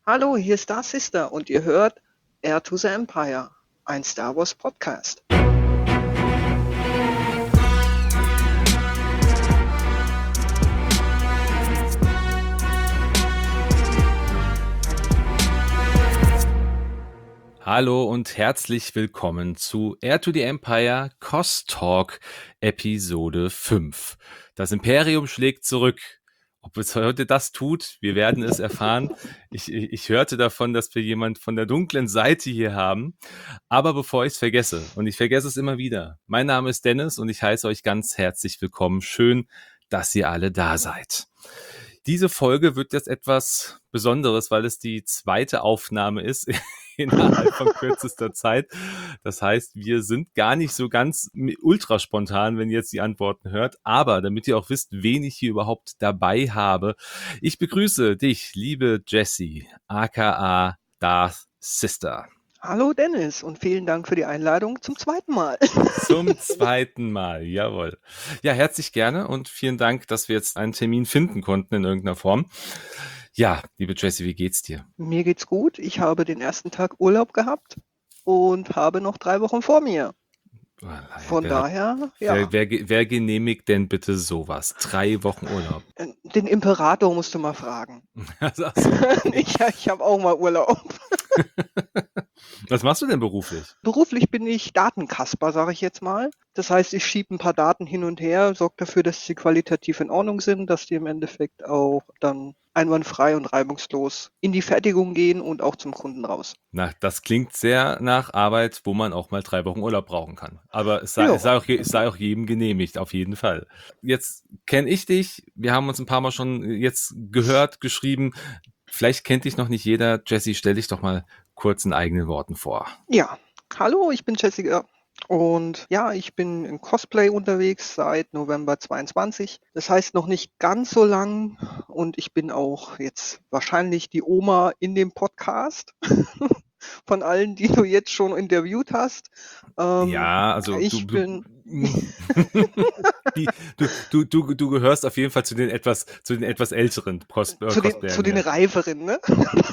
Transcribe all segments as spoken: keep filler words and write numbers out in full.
Hallo, hier ist Star Sister und ihr hört Heir to the Empire, ein Star Wars Podcast. Hallo und herzlich willkommen zu Heir to the Empire Cost Talk Episode fünf. Das Imperium schlägt zurück. Ob es heute das tut, wir werden es erfahren. Ich, ich hörte davon, dass wir jemand von der dunklen Seite hier haben. Aber bevor ich es vergesse, und ich vergesse es immer wieder, mein Name ist Dennis und ich heiße euch ganz herzlich willkommen. Schön, dass ihr alle da seid. Diese Folge wird jetzt etwas Besonderes, weil es die zweite Aufnahme ist innerhalb von kürzester Zeit. Das heißt, wir sind gar nicht so ganz ultra spontan, wenn ihr jetzt die Antworten hört. Aber damit ihr auch wisst, wen ich hier überhaupt dabei habe, ich begrüße dich, liebe Jessie, aka Darth Sister. Hallo Dennis und vielen Dank für die Einladung zum zweiten Mal. Zum zweiten Mal, jawohl. Ja, herzlich gerne und vielen Dank, dass wir jetzt einen Termin finden konnten in irgendeiner Form. Ja, liebe Jessie, wie geht's dir? Mir geht's gut. Ich habe den ersten Tag Urlaub gehabt und habe noch drei Wochen vor mir. Oh, Von wer, daher, ja. Wer, wer, wer genehmigt denn bitte sowas? Drei Wochen Urlaub. Den Imperator musst du mal fragen. Also, ach so. ich ich habe auch mal Urlaub. Was machst du denn beruflich? Beruflich bin ich Datenkasper, sage ich jetzt mal. Das heißt, ich schiebe ein paar Daten hin und her, sorge dafür, dass sie qualitativ in Ordnung sind, dass die im Endeffekt auch dann einwandfrei und reibungslos in die Fertigung gehen und auch zum Kunden raus. Na, das klingt sehr nach Arbeit, wo man auch mal drei Wochen Urlaub brauchen kann. Aber es sei, es sei, auch, es sei auch jedem genehmigt, auf jeden Fall. Jetzt kenne ich dich. Wir haben uns ein paar Mal schon jetzt gehört, geschrieben. Vielleicht kennt dich noch nicht jeder. Jessie, stell dich doch mal kurz in eigenen Worten vor. Ja, hallo, ich bin Jessica. Und ja, ich bin in Cosplay unterwegs seit November zweiundzwanzig. Das heißt noch nicht ganz so lang und ich bin auch jetzt wahrscheinlich die Oma in dem Podcast von allen, die du jetzt schon interviewt hast. Ähm, ja, also ich du, bin die, du, du, du, du gehörst auf jeden Fall zu den etwas, zu den etwas älteren Cos- zu, den, zu den Reiferen, ne?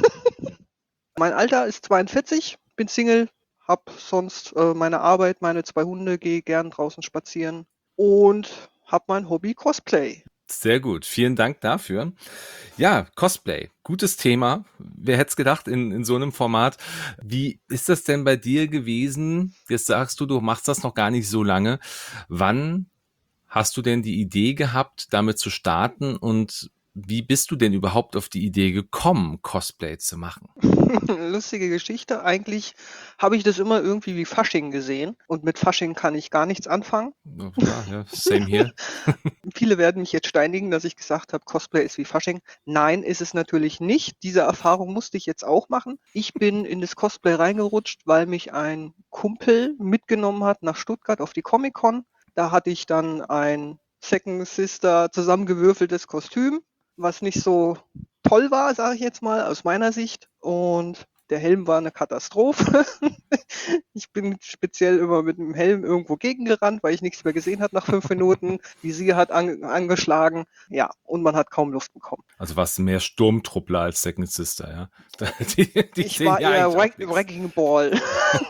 Mein Alter ist zweiundvierzig, bin Single. Hab sonst äh, meine Arbeit, meine zwei Hunde, gehe gern draußen spazieren und hab mein Hobby Cosplay. Sehr gut, vielen Dank dafür. Ja, Cosplay, gutes Thema. Wer hätte es gedacht in, in so einem Format? Wie ist das denn bei dir gewesen? Jetzt sagst du, du machst das noch gar nicht so lange. Wann hast du denn die Idee gehabt, damit zu starten und wie bist du denn überhaupt auf die Idee gekommen, Cosplay zu machen? Lustige Geschichte. Eigentlich habe ich das immer irgendwie wie Fasching gesehen. Und mit Fasching kann ich gar nichts anfangen. Ja, ja, same here. Viele werden mich jetzt steinigen, dass ich gesagt habe, Cosplay ist wie Fasching. Nein, ist es natürlich nicht. Diese Erfahrung musste ich jetzt auch machen. Ich bin in das Cosplay reingerutscht, weil mich ein Kumpel mitgenommen hat nach Stuttgart auf die Comic-Con. Da hatte ich dann ein Second Sister zusammengewürfeltes Kostüm, was nicht so toll war, sage ich jetzt mal, aus meiner Sicht. Und der Helm war eine Katastrophe. Ich bin speziell immer mit dem Helm irgendwo gegengerannt, weil ich nichts mehr gesehen habe nach fünf Minuten. Visier hat an, angeschlagen. Ja, und man hat kaum Luft bekommen. Also warst du mehr Sturmtruppler als Second Sister, ja? Die, die ich war ja eher Wreck, Wrecking Ball.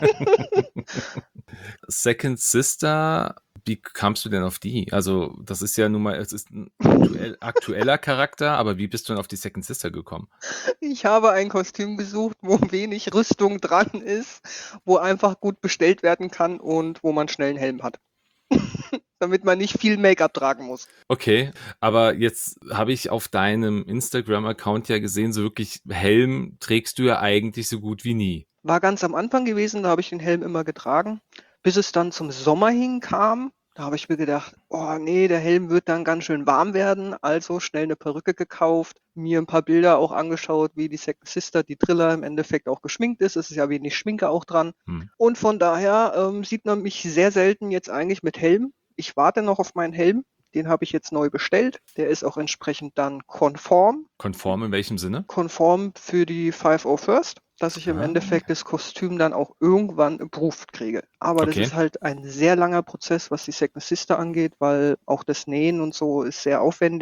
Second Sister, wie kamst du denn auf die? Also das ist ja nun mal, es ist ein aktuell, aktueller Charakter, aber wie bist du denn auf die Second Sister gekommen? Ich habe ein Kostüm gesucht, wo wenig Rüstung dran ist, wo einfach gut bestellt werden kann und wo man schnell einen Helm hat. Damit man nicht viel Make-up tragen muss. Okay, aber jetzt habe ich auf deinem Instagram-Account ja gesehen, so wirklich Helm trägst du ja eigentlich so gut wie nie. War ganz am Anfang gewesen, da habe ich den Helm immer getragen, bis es dann zum Sommer hinkam. Da habe ich mir gedacht, oh nee, der Helm wird dann ganz schön warm werden. Also schnell eine Perücke gekauft, mir ein paar Bilder auch angeschaut, wie die Second Sister, die Driller im Endeffekt auch geschminkt ist. Es ist ja wenig Schminke auch dran. Hm. Und von daher ähm, sieht man mich sehr selten jetzt eigentlich mit Helm. Ich warte noch auf meinen Helm. Den habe ich jetzt neu bestellt. Der ist auch entsprechend dann konform. Konform in welchem Sinne? Konform für die five oh First, dass ich im ah. Endeffekt das Kostüm dann auch irgendwann approved kriege. Aber okay. Das ist halt ein sehr langer Prozess, was die Second Sister angeht, weil auch das Nähen und so ist sehr aufwendig.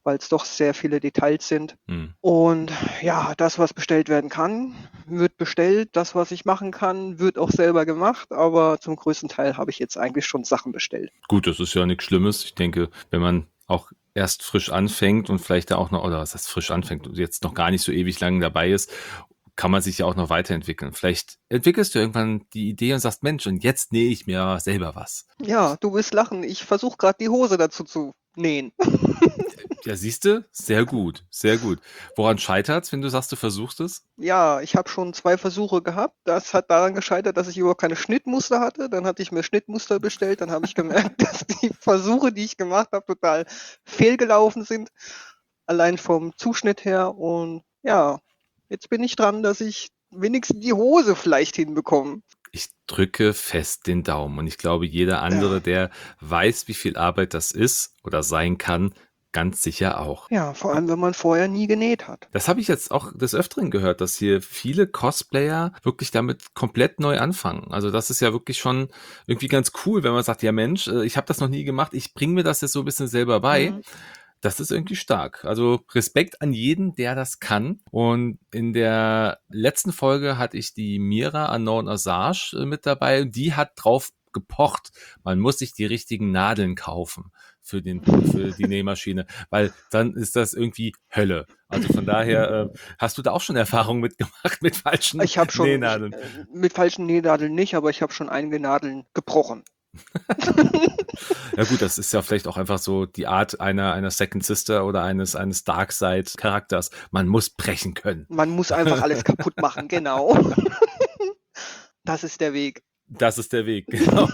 weil es doch sehr viele Details sind. Hm. Und ja, das, was bestellt werden kann, wird bestellt. Das, was ich machen kann, wird auch selber gemacht. Aber zum größten Teil habe ich jetzt eigentlich schon Sachen bestellt. Gut, das ist ja nichts Schlimmes. Ich denke, wenn man auch erst frisch anfängt und vielleicht da auch noch, oder was heißt frisch anfängt und jetzt noch gar nicht so ewig lang dabei ist, kann man sich ja auch noch weiterentwickeln. Vielleicht entwickelst du irgendwann die Idee und sagst, Mensch, und jetzt nähe ich mir selber was. Ja, du wirst lachen. Ich versuche gerade die Hose dazu zu nähen. Ja, siehst du? Sehr gut, sehr gut. Woran scheitert's, wenn du sagst, du versuchst es? Ja, ich habe schon zwei Versuche gehabt. Das hat daran gescheitert, dass ich überhaupt keine Schnittmuster hatte. Dann hatte ich mir Schnittmuster bestellt. Dann habe ich gemerkt, dass die Versuche, die ich gemacht habe, total fehlgelaufen sind. Allein vom Zuschnitt her. Und ja, jetzt bin ich dran, dass ich wenigstens die Hose vielleicht hinbekomme. Ich drücke fest den Daumen und ich glaube, jeder andere, Ja. der weiß, wie viel Arbeit das ist oder sein kann, ganz sicher auch. Ja, vor allem, wenn man vorher nie genäht hat. Das habe ich jetzt auch des Öfteren gehört, dass hier viele Cosplayer wirklich damit komplett neu anfangen. Also das ist ja wirklich schon irgendwie ganz cool, wenn man sagt, ja Mensch, äh, ich habe das noch nie gemacht, ich bringe mir das jetzt so ein bisschen selber bei. Mhm. Das ist irgendwie stark. Also Respekt an jeden, der das kann. Und in der letzten Folge hatte ich die Mira Unknown Assange äh, mit dabei. Die hat drauf gepocht. Man muss sich die richtigen Nadeln kaufen für den für die Nähmaschine, weil dann ist das irgendwie Hölle. Also von daher äh, hast du da auch schon Erfahrungen mitgemacht mit falschen Ich habe schon, ich, Nähnadeln. äh, mit falschen Nähnadeln nicht, aber ich habe schon einige Nadeln gebrochen. Ja gut, das ist ja vielleicht auch einfach so die Art einer einer Second Sister oder eines eines Darkseid Charakters. Man muss brechen können. Man muss einfach alles kaputt machen, genau. Das ist der Weg. Das ist der Weg, genau.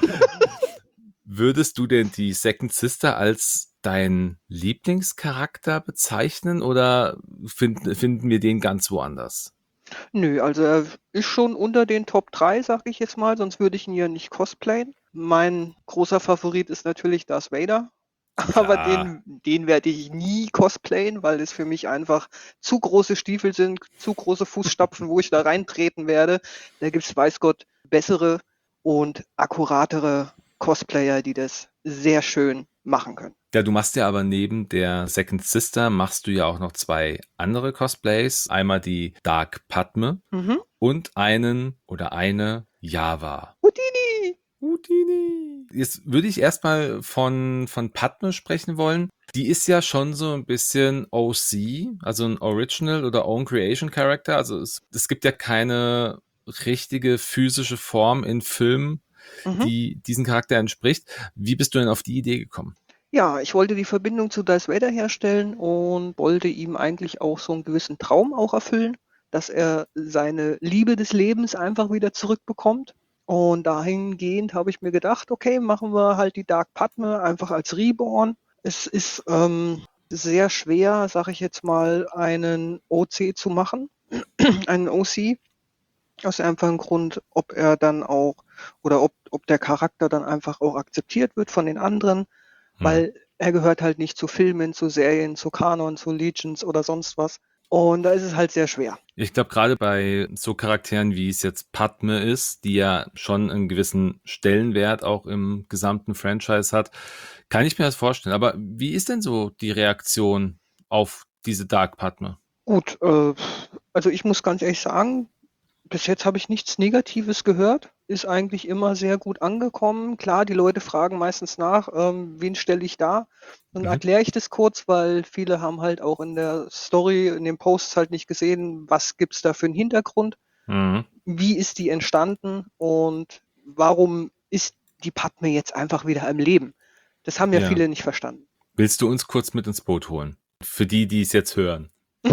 Würdest du denn die Second Sister als dein Lieblingscharakter bezeichnen oder finden finden wir den ganz woanders? Nö, also er ist schon unter den Top drei, sag ich jetzt mal, sonst würde ich ihn ja nicht cosplayen. Mein großer Favorit ist natürlich Darth Vader, aber Klar. den, den werde ich nie cosplayen, weil es für mich einfach zu große Stiefel sind, zu große Fußstapfen, wo ich da reintreten werde. Da gibt's, weiß Gott, bessere und akkuratere Cosplayer, die das sehr schön machen können. Ja, du machst ja aber neben der Second Sister machst du ja auch noch zwei andere Cosplays. Einmal die Dark Padme Mhm. und einen oder eine Java. Houdini! Houdini. Jetzt würde ich erstmal von, von Padme sprechen wollen. Die ist ja schon so ein bisschen O C, also ein Original oder Own Creation Character. Also es, es gibt ja keine richtige physische Form in Filmen, Mhm. die diesen Charakter entspricht. Wie bist du denn auf die Idee gekommen? Ja, ich wollte die Verbindung zu Darth Vader herstellen und wollte ihm eigentlich auch so einen gewissen Traum auch erfüllen, dass er seine Liebe des Lebens einfach wieder zurückbekommt. Und dahingehend habe ich mir gedacht, okay, machen wir halt die Dark Padme einfach als Reborn. Es ist ähm, sehr schwer, sage ich jetzt mal, einen O C zu machen, einen O C, aus dem einfachen Grund, ob er dann auch oder ob, ob der Charakter dann einfach auch akzeptiert wird von den anderen. Hm. Weil er gehört halt nicht zu Filmen, zu Serien, zu Kanon, zu Legions oder sonst was. Und da ist es halt sehr schwer. Ich glaube, gerade bei so Charakteren, wie es jetzt Padme ist, die ja schon einen gewissen Stellenwert auch im gesamten Franchise hat, kann ich mir das vorstellen. Aber wie ist denn so die Reaktion auf diese Dark Padme? Gut, äh, also ich muss ganz ehrlich sagen, bis jetzt habe ich nichts Negatives gehört. Ist eigentlich immer sehr gut angekommen. Klar, die Leute fragen meistens nach, ähm, wen stelle ich da? Dann Mhm. erkläre ich das kurz, weil viele haben halt auch in der Story, in den Posts halt nicht gesehen, was gibt's da für einen Hintergrund? Mhm. Wie ist die entstanden und warum ist die Padme jetzt einfach wieder am Leben? Das haben ja, Ja. viele nicht verstanden. Willst du uns kurz mit ins Boot holen? Für die, die es jetzt hören.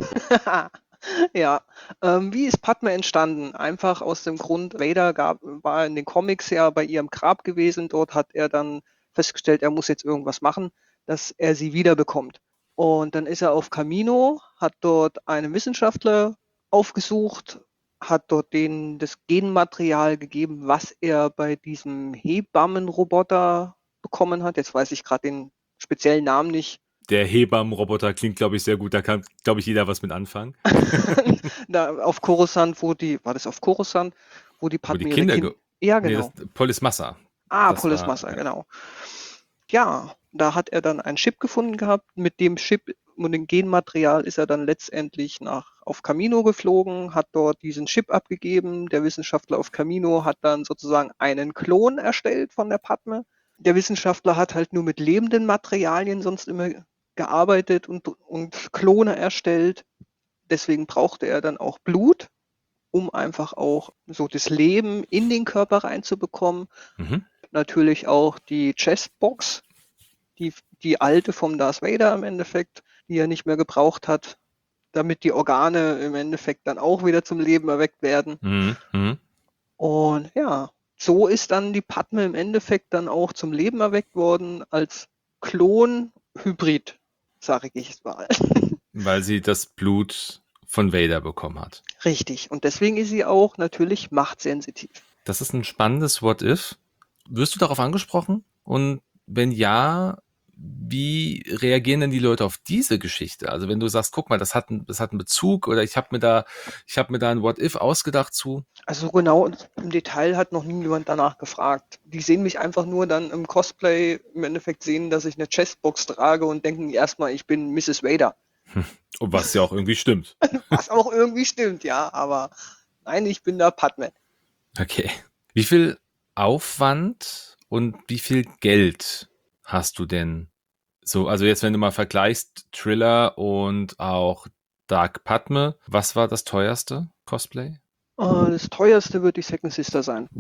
Ja, ähm, wie ist Padme entstanden? Einfach aus dem Grund, Vader gab, war in den Comics ja bei ihrem Grab gewesen. Dort hat er dann festgestellt, er muss jetzt irgendwas machen, dass er sie wiederbekommt. Und dann ist er auf Kamino, hat dort einen Wissenschaftler aufgesucht, hat dort denen das Genmaterial gegeben, was er bei diesem Hebammenroboter bekommen hat. Jetzt weiß ich gerade den speziellen Namen nicht. Der Hebammenroboter klingt, glaube ich, sehr gut. Da kann, glaube ich, jeder was mit anfangen. Da auf Coruscant, wo die, war das auf Coruscant, wo die Wo Padme die ihre Kinder... Kind, ge- ja Nee, genau. das Polis Massa. Ah, das Polis war- Massa, ja. genau. Ja, da hat er dann einen Chip gefunden gehabt. Mit dem Chip und dem Genmaterial ist er dann letztendlich nach auf Kamino geflogen, hat dort diesen Chip abgegeben. Der Wissenschaftler auf Kamino hat dann sozusagen einen Klon erstellt von der Padme. Der Wissenschaftler hat halt nur mit lebenden Materialien sonst immer gearbeitet und, und Klone erstellt. Deswegen brauchte er dann auch Blut, um einfach auch so das Leben in den Körper reinzubekommen. Mhm. Natürlich auch die Chestbox, die, die alte vom Darth Vader im Endeffekt, die er nicht mehr gebraucht hat, damit die Organe im Endeffekt dann auch wieder zum Leben erweckt werden. Mhm. Mhm. Und ja, so ist dann die Padme im Endeffekt dann auch zum Leben erweckt worden als Klon-Hybrid, sage ich es mal. Weil sie das Blut von Vader bekommen hat. Richtig. Und deswegen ist sie auch natürlich machtsensitiv. Das ist ein spannendes What-If. Wirst du darauf angesprochen? Und wenn ja, wie reagieren denn die Leute auf diese Geschichte? Also wenn du sagst, guck mal, das hat, ein, das hat einen Bezug oder ich habe mir da, ich habe mir da ein What-If ausgedacht zu. Also genau im Detail hat noch nie jemand danach gefragt. Die sehen mich einfach nur dann im Cosplay im Endeffekt sehen, dass ich eine Chestbox trage und denken erstmal, ich bin Misses Vader. Und was ja auch irgendwie stimmt. Was auch irgendwie stimmt, ja, aber nein, ich bin der Padme. Okay. Wie viel Aufwand und wie viel Geld hast du denn so, also jetzt, wenn du mal vergleichst, Triller und auch Dark Padme, was war das teuerste Cosplay? Äh, Das teuerste wird die Second Sister sein.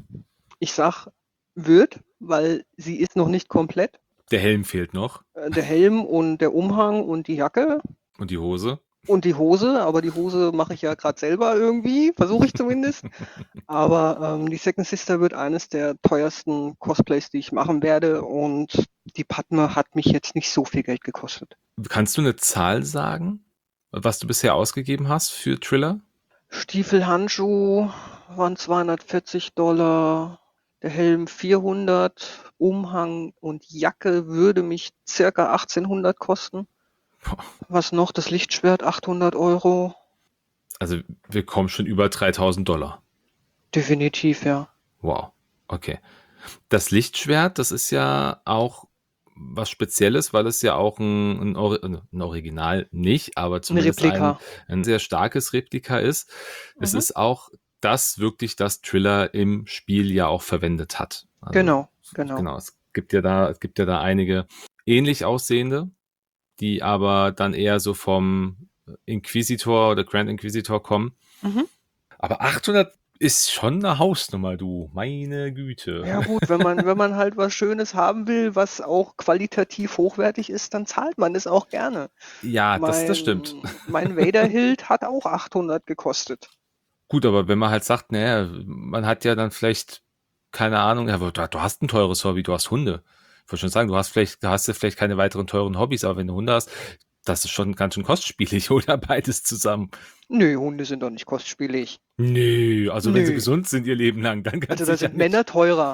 Ich sag wird, weil sie ist noch nicht komplett. Der Helm fehlt noch Äh, Der Helm und der Umhang und die Jacke und die Hose. und die Hose, aber die Hose mache ich ja gerade selber irgendwie, versuche ich zumindest. Aber ähm, die Second Sister wird eines der teuersten Cosplays, die ich machen werde und die Padme hat mich jetzt nicht so viel Geld gekostet. Kannst du eine Zahl sagen, was du bisher ausgegeben hast für Triller? Stiefel, Handschuh waren zweihundertvierzig Dollar, der Helm vierhundert, Umhang und Jacke würde mich circa achtzehnhundert kosten. Boah. Was noch? Das Lichtschwert achthundert Euro. Also wir kommen schon über dreitausend Dollar. Definitiv, ja. Wow, okay. Das Lichtschwert, das ist ja auch was Spezielles, weil es ja auch ein, ein, Ori- ein Original nicht, aber zumindest ein, Replika. ein sehr starkes Replika ist. Es Mhm. ist auch das wirklich, das Triller im Spiel ja auch verwendet hat. Also, Genau, genau. Genau, es gibt ja da, es gibt ja da einige ähnlich aussehende, die aber dann eher so vom Inquisitor oder Grand Inquisitor kommen. Mhm. Aber achthundert ist schon eine Hausnummer, du. Meine Güte. Ja gut, wenn man, wenn man halt was Schönes haben will, was auch qualitativ hochwertig ist, dann zahlt man es auch gerne. Ja, das, das Mein, stimmt. mein Vader-Hilt hat auch achthundert gekostet. Gut, aber wenn man halt sagt, naja, man hat ja dann vielleicht, keine Ahnung, ja, aber du, du hast ein teures Hobby, du hast Hunde. Ich wollte schon sagen, du hast vielleicht, du hast ja vielleicht keine weiteren teuren Hobbys, aber wenn du Hunde hast, das ist schon ganz schön kostspielig, oder beides zusammen. Nö, Hunde sind doch nicht kostspielig. Nö, also wenn sie Nö. gesund sind ihr Leben lang, dann ganz Also da sicher sind Männer teurer.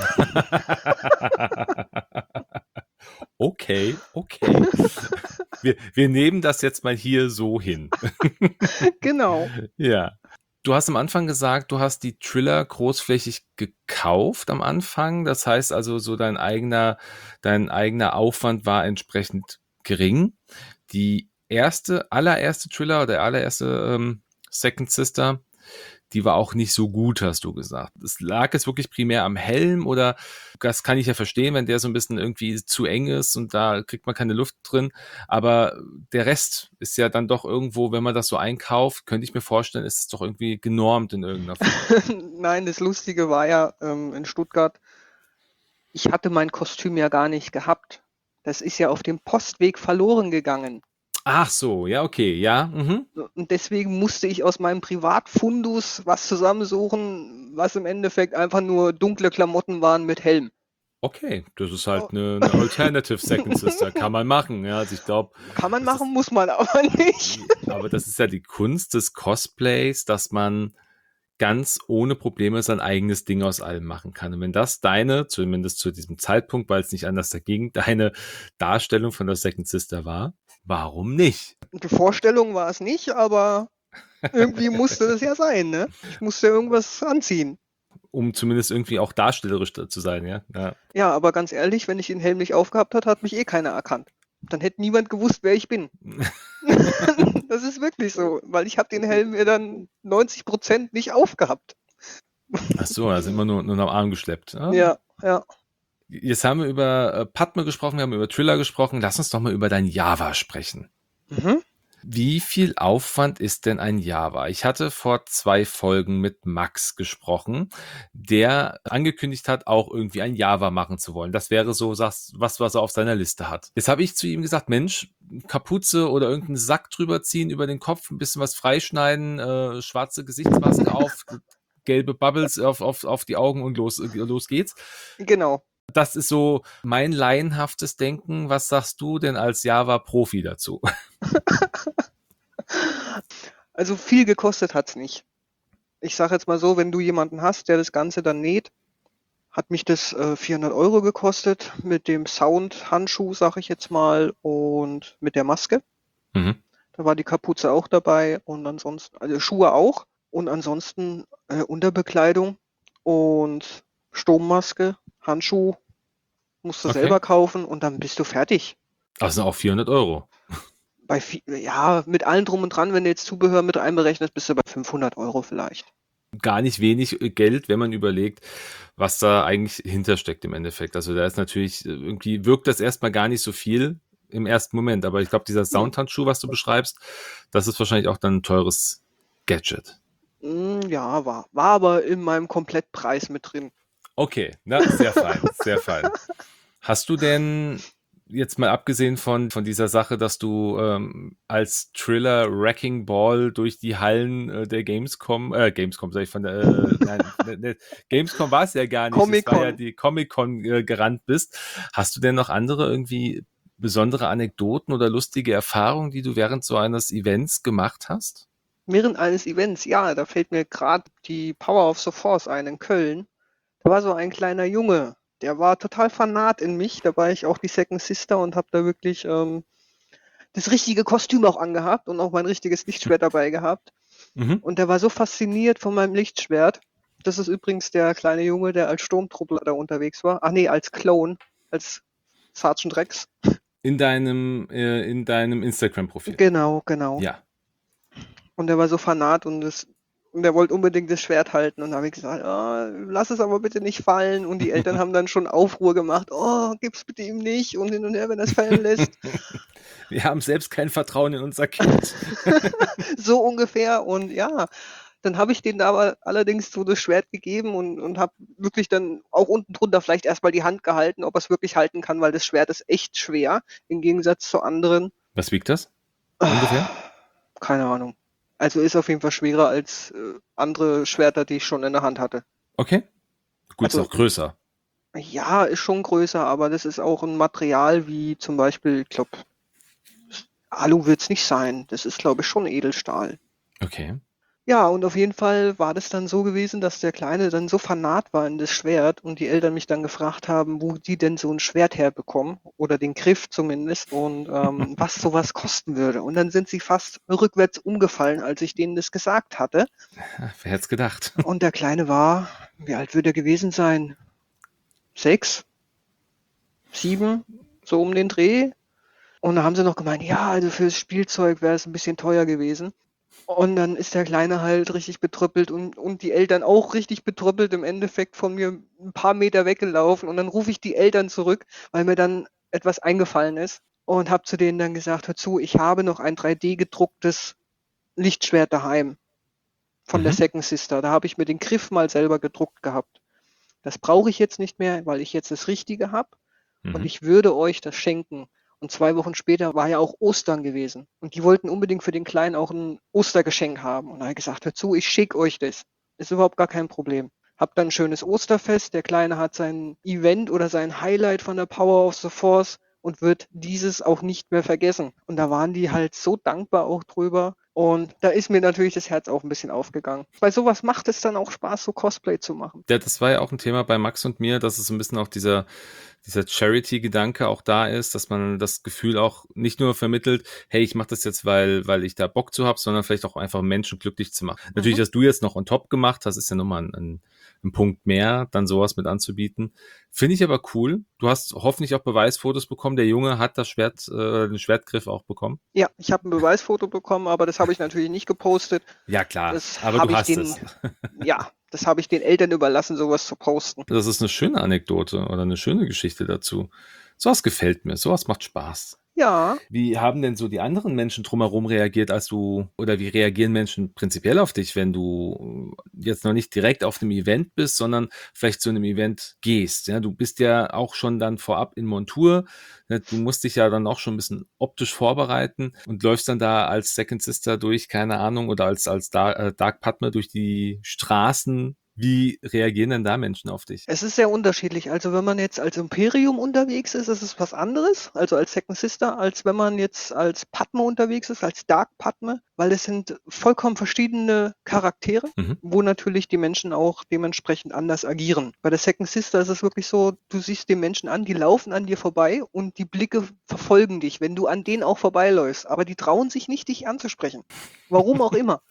Okay, okay. Wir, wir nehmen das jetzt mal hier so hin. Genau. Ja. Du hast am Anfang gesagt, du hast die Triller großflächig gekauft am Anfang. Das heißt also, so dein eigener, dein eigener Aufwand war entsprechend gering. Die erste, allererste Triller oder der allererste ähm, Second Sister, die war auch nicht so gut, hast du gesagt. Es lag es wirklich primär am Helm oder das kann ich ja verstehen, wenn der so ein bisschen irgendwie zu eng ist und da kriegt man keine Luft drin. Aber der Rest ist ja dann doch irgendwo, wenn man das so einkauft, könnte ich mir vorstellen, ist es doch irgendwie genormt in irgendeiner Form. Nein, das Lustige war ja ähm, in Stuttgart, ich hatte mein Kostüm ja gar nicht gehabt. Das ist ja auf dem Postweg verloren gegangen. Ach so, ja, okay, ja. Mhm. Und deswegen musste ich aus meinem Privatfundus was zusammensuchen, was im Endeffekt einfach nur dunkle Klamotten waren mit Helm. Okay, das ist halt eine, eine Alternative Second Sister. Kann man machen, ja. Also ich glaube. Kann man machen, muss man aber nicht. Aber das ist ja die Kunst des Cosplays, dass man ganz ohne Probleme sein eigenes Ding aus allem machen kann. Und wenn das deine, zumindest zu diesem Zeitpunkt, weil es nicht anders dagegen, deine Darstellung von der Second Sister war, warum nicht? Die Vorstellung war es nicht, aber irgendwie musste das ja sein, ne? Ich musste irgendwas anziehen. Um zumindest irgendwie auch darstellerisch zu sein, ja. Ja, Ja, aber ganz ehrlich, wenn ich den Helm nicht aufgehabt hat, hat mich eh keiner erkannt. Dann hätte niemand gewusst, wer ich bin. Das ist wirklich so, weil ich habe den Helm mir dann neunzig Prozent nicht aufgehabt. Ach so, also immer nur, nur am Arm geschleppt. Ah. Ja, ja. Jetzt haben wir über äh, Padme gesprochen, wir haben über Triller gesprochen. Lass uns doch mal über dein Java sprechen. Mhm. Wie viel Aufwand ist denn ein Java? Ich hatte vor zwei Folgen mit Max gesprochen, der angekündigt hat, auch irgendwie ein Java machen zu wollen. Das wäre so, sagst, was, was er auf seiner Liste hat. Jetzt habe ich zu ihm gesagt, Mensch, Kapuze oder irgendeinen Sack drüber ziehen über den Kopf, ein bisschen was freischneiden, äh, schwarze Gesichtsmaske auf, gelbe Bubbles auf, auf, auf die Augen und los, los geht's. Genau. Das ist so mein laienhaftes Denken. Was sagst du denn als Java-Profi dazu? Also viel gekostet hat's nicht. Ich sage jetzt mal so, wenn du jemanden hast, der das Ganze dann näht, hat mich das äh, vierhundert Euro gekostet mit dem Sound-Handschuh, sage ich jetzt mal, und mit der Maske. Mhm. Da war die Kapuze auch dabei und ansonsten, also Schuhe auch und ansonsten äh, Unterbekleidung und Sturmmaske, Handschuh, musst du Okay. selber kaufen und dann bist du fertig. Also auch vierhundert Euro. Bei vi- ja, mit allem drum und dran, wenn du jetzt Zubehör mit einberechnest, bist du bei fünfhundert Euro vielleicht. Gar nicht wenig Geld, wenn man überlegt, was da eigentlich hintersteckt im Endeffekt. Also da ist natürlich, irgendwie wirkt das erstmal gar nicht so viel im ersten Moment. Aber ich glaube, dieser Soundhandschuh, was du beschreibst, das ist wahrscheinlich auch dann ein teures Gadget. Mm, Ja, war, war aber in meinem Komplettpreis mit drin. Okay, na, sehr fein, sehr fein. Hast du denn jetzt mal abgesehen von, von dieser Sache, dass du ähm, als Triller Wrecking Ball durch die Hallen äh, der Gamescom, äh, Gamescom sag ich von der, äh, nein, ne, ne, Gamescom war es ja gar nicht, es war ja Comic-Con. die Comic-Con äh, gerannt bist. Hast du denn noch andere irgendwie besondere Anekdoten oder lustige Erfahrungen, die du während so eines Events gemacht hast? Während eines Events, ja, da fällt mir gerade die Power of the Force ein in Köln. Da war so ein kleiner Junge, der war total fanat in mich. Da war ich auch die Second Sister und habe da wirklich ähm, das richtige Kostüm auch angehabt und auch mein richtiges Lichtschwert dabei gehabt. Mhm. Und der war so fasziniert von meinem Lichtschwert. Das ist übrigens der kleine Junge, der als Sturmtruppler da unterwegs war. Ach nee, als Clone, als Sergeant Rex. In deinem, äh, in deinem Instagram-Profil. Genau, genau. Ja. Und der war so fanat und das, und der wollte unbedingt das Schwert halten. Und da habe ich gesagt, oh, lass es aber bitte nicht fallen. Und die Eltern haben dann schon Aufruhr gemacht, oh, gib's bitte ihm nicht und hin und her, wenn er es fallen lässt. Wir haben selbst kein Vertrauen in unser Kind. So ungefähr. Und ja, dann habe ich denen aber allerdings so das Schwert gegeben und, und habe wirklich dann auch unten drunter vielleicht erstmal die Hand gehalten, ob er es wirklich halten kann, weil das Schwert ist echt schwer, im Gegensatz zu anderen. Was wiegt das? Ungefähr? Keine Ahnung. Also ist auf jeden Fall schwerer als äh, andere Schwerter, die ich schon in der Hand hatte. Okay. Gut, Also- ist auch größer. Ja, ist schon größer, aber das ist auch ein Material wie zum Beispiel, ich glaube, Alu wird's nicht sein. Das ist, glaube ich, schon Edelstahl. Okay. Ja, und auf jeden Fall war das dann so gewesen, dass der Kleine dann so fanat war in das Schwert und die Eltern mich dann gefragt haben, wo die denn so ein Schwert herbekommen oder den Griff zumindest und ähm, was sowas kosten würde. Und dann sind sie fast rückwärts umgefallen, als ich denen das gesagt hatte. Ja, wer hätte es gedacht? Und der Kleine war, wie alt wird er gewesen sein? Sechs? Sieben? So um den Dreh? Und da haben sie noch gemeint, ja, also fürs Spielzeug wäre es ein bisschen teuer gewesen. Und dann ist der Kleine halt richtig betröppelt und, und die Eltern auch richtig betröppelt, im Endeffekt von mir ein paar Meter weggelaufen. Und dann rufe ich die Eltern zurück, weil mir dann etwas eingefallen ist und habe zu denen dann gesagt, hör zu, ich habe noch ein drei D gedrucktes Lichtschwert daheim von der Mhm. Second Sister. Da habe ich mir den Griff mal selber gedruckt gehabt. Das brauche ich jetzt nicht mehr, weil ich jetzt das Richtige habe und Mhm. ich würde euch das schenken. Und zwei Wochen später war ja auch Ostern gewesen. Und die wollten unbedingt für den Kleinen auch ein Ostergeschenk haben. Und da habe ich gesagt, hör zu, ich schicke euch das. Ist überhaupt gar kein Problem. Hab dann ein schönes Osterfest. Der Kleine hat sein Event oder sein Highlight von der Power of the Force und wird dieses auch nicht mehr vergessen. Und da waren die halt so dankbar auch drüber. Und da ist mir natürlich das Herz auch ein bisschen aufgegangen. Bei sowas macht es dann auch Spaß, so Cosplay zu machen. Ja, das war ja auch ein Thema bei Max und mir, dass es so ein bisschen auch dieser, dieser Charity-Gedanke auch da ist, dass man das Gefühl auch nicht nur vermittelt, hey, ich mache das jetzt, weil weil ich da Bock zu habe, sondern vielleicht auch einfach Menschen glücklich zu machen. Mhm. Natürlich, dass du jetzt noch on top gemacht hast, ist ja nochmal ein, ein, ein Punkt mehr, dann sowas mit anzubieten. Finde ich aber cool. Du hast hoffentlich auch Beweisfotos bekommen. Der Junge hat das Schwert, äh, den Schwertgriff auch bekommen. Ja, ich habe ein Beweisfoto bekommen, aber das habe ich natürlich nicht gepostet. Ja, klar, das aber du hast den, es. Ja, das habe ich den Eltern überlassen, sowas zu posten. Das ist eine schöne Anekdote oder eine schöne Geschichte dazu. Sowas gefällt mir, sowas macht Spaß. Ja. Wie haben denn so die anderen Menschen drumherum reagiert, als du, oder wie reagieren Menschen prinzipiell auf dich, wenn du jetzt noch nicht direkt auf einem Event bist, sondern vielleicht zu einem Event gehst? Ja, du bist ja auch schon dann vorab in Montur. Du musst dich ja dann auch schon ein bisschen optisch vorbereiten und läufst dann da als Second Sister durch, keine Ahnung, oder als, als Dark, äh, Dark Padme durch die Straßen. Wie reagieren denn da Menschen auf dich? Es ist sehr unterschiedlich. Also wenn man jetzt als Imperium unterwegs ist, ist es was anderes, also als Second Sister, als wenn man jetzt als Padme unterwegs ist, als Dark Padme, weil es sind vollkommen verschiedene Charaktere, mhm. wo natürlich die Menschen auch dementsprechend anders agieren. Bei der Second Sister ist es wirklich so, du siehst die Menschen an, die laufen an dir vorbei und die Blicke verfolgen dich, wenn du an denen auch vorbeiläufst. Aber die trauen sich nicht, dich anzusprechen. Warum auch immer.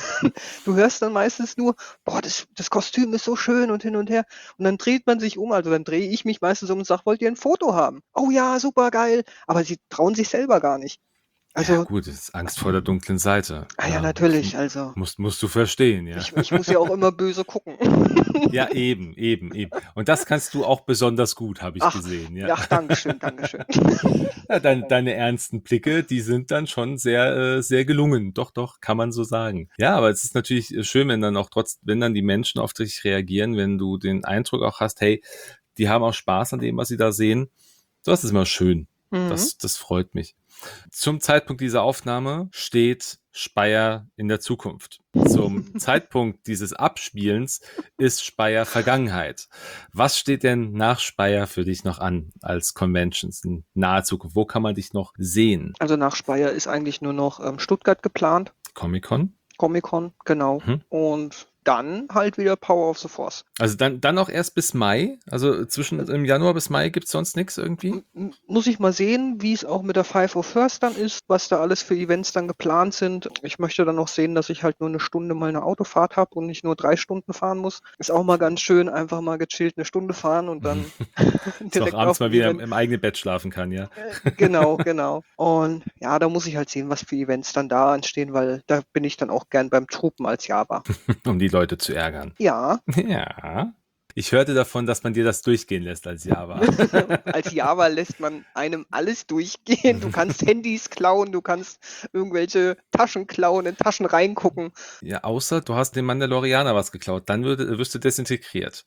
Du hörst dann meistens nur, boah, das, das Kostüm ist so schön und hin und her. Und dann dreht man sich um, also dann drehe ich mich meistens um und sage, wollt ihr ein Foto haben? Oh ja, super geil. Aber sie trauen sich selber gar nicht. Also, ja gut, das ist Angst vor der dunklen Seite. Ah ja, ja natürlich, also. Musst, musst du verstehen, ja. Ich, ich muss ja auch immer böse gucken. Ja, eben, eben, eben. Und das kannst du auch besonders gut, habe ich Ach, gesehen. Ja, ja dankeschön, dankeschön. Ja, dein, deine ernsten Blicke, die sind dann schon sehr, äh, sehr gelungen. Doch, doch, kann man so sagen. Ja, aber es ist natürlich schön, wenn dann auch trotz, wenn dann die Menschen auf dich reagieren, wenn du den Eindruck auch hast, hey, die haben auch Spaß an dem, was sie da sehen. Das ist immer schön. Mhm. Das, das freut mich. Zum Zeitpunkt dieser Aufnahme steht Speyer in der Zukunft. Zum Zeitpunkt dieses Abspielens ist Speyer Vergangenheit. Was steht denn nach Speyer für dich noch an als Conventions in naher Zukunft? Wo kann man dich noch sehen? Also nach Speyer ist eigentlich nur noch ähm, Stuttgart geplant. Comic-Con? Comic-Con, genau. Hm. Und dann halt wieder Power of the Force. Also dann, dann auch erst bis Mai? Also zwischen im Januar bis Mai gibt es sonst nichts irgendwie? M- muss ich mal sehen, wie es auch mit der Five of First dann ist, was da alles für Events dann geplant sind. Ich möchte dann noch sehen, dass ich halt nur eine Stunde mal eine Autofahrt habe und nicht nur drei Stunden fahren muss. Ist auch mal ganz schön, einfach mal gechillt eine Stunde fahren und dann direkt auch abends mal wieder im, im eigenen Bett schlafen kann, ja? Genau, genau. Und ja, da muss ich halt sehen, was für Events dann da anstehen, weil da bin ich dann auch gern beim Truppen als Java. Um die Leute zu ärgern. Ja. Ja. Ich hörte davon, dass man dir das durchgehen lässt als Java. Als Java lässt man einem alles durchgehen. Du kannst Handys klauen, du kannst irgendwelche Taschen klauen, in Taschen reingucken. Ja, außer du hast dem Mandalorianer was geklaut. Dann würde, wirst du desintegriert.